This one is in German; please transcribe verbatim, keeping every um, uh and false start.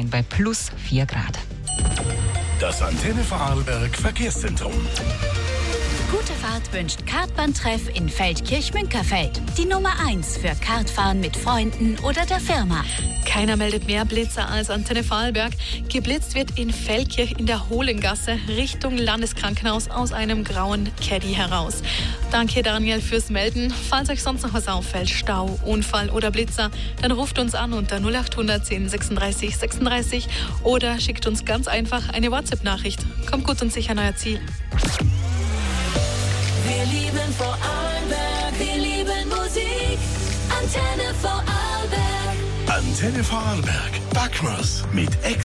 sein bei plus vier Grad. Das Antenne Vorarlberg Verkehrszentrum. Gute Fahrt wünscht Kartbahntreff in Feldkirch-Münkerfeld. Die Nummer eins für Kartfahren mit Freunden oder der Firma. Keiner meldet mehr Blitzer als Antenne Vorarlberg. Geblitzt wird in Feldkirch in der Hohlengasse Richtung Landeskrankenhaus aus einem grauen Caddy heraus. Danke Daniel fürs Melden. Falls euch sonst noch was auffällt, Stau, Unfall oder Blitzer, dann ruft uns an unter null acht hundert zehn sechsunddreißig sechsunddreißig oder schickt uns ganz einfach eine WhatsApp-Nachricht. Kommt gut und sicher an euer Ziel. Wir lieben Vorarlberg, wir lieben Musik. Antenne Vorarlberg. Antenne Vorarlberg. Backmas mit